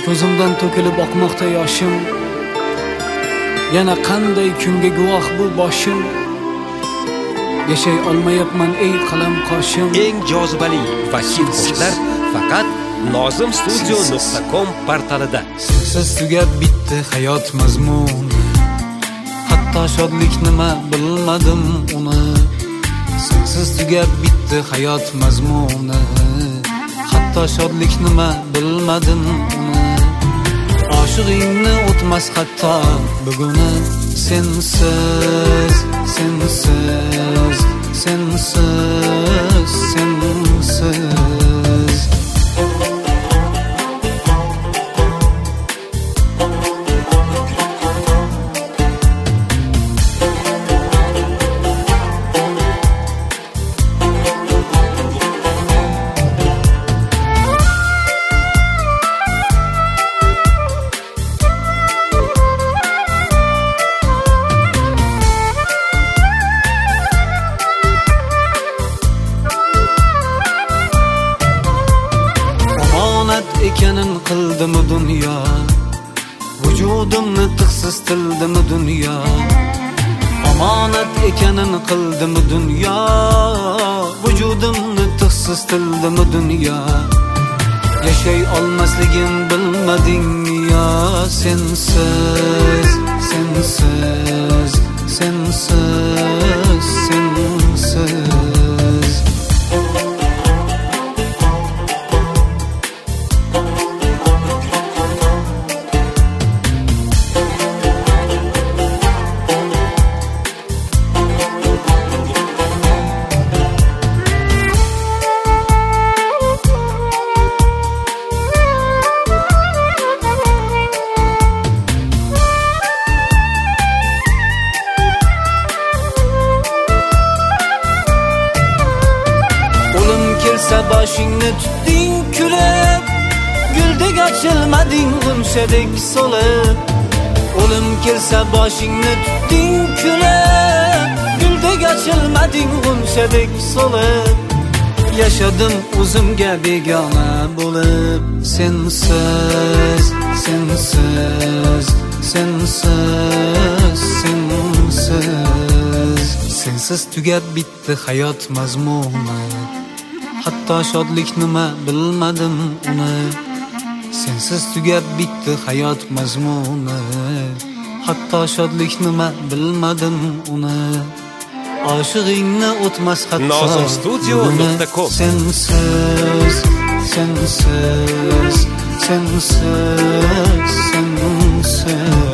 Ko'zimdan to'kilib oqmoqda yoshim, yana qanday kunga guvoh bu boshim. Yashay olmayapman ey qalam qoshim. Eng jozibali va hit qo'shiqlar faqat nozimstudio.com portalida. Sensiz tugab bitdi hayot mazmuni, hatto shodlik nima bilmadim uni. Sensiz tugab bitdi hayot mazmuni, hatto shodlik nima bilmadim uni. Oshig'ingni o'tmas hatto buguni. Sensiz, sensiz, sensiz, sensiz. Ekanin qildimi dunyo, vujudimni tiqsiz tildimi dunyo. Omonat ekanin qildimi dunyo, vujudimni tiqsiz tildimi dunyo. Yashay olmasligim bilmading yo. Sensiz, sensiz, sensiz, sensiz. Boshingni tutding kulib, guldek ochilmading g'unshadek so'lib. O'lim kelsa boshingni tutding kulib, guldek ochilmading g'unshadek so'lib. Yashadim o'zimga begona bo'lib. Sensiz, sensiz, sensiz, sensiz. Sensiz tugab bitdi hayot mazmuni, hatto shodlik nima bilmadim uni. Sensiz tugab bitdi hayot mazmuni, hatto shodlik nima bilmadim uni. Oshig'ingni o'tmas hatto nozimstudio.com. Sensiz, sensiz, sensiz, sensiz.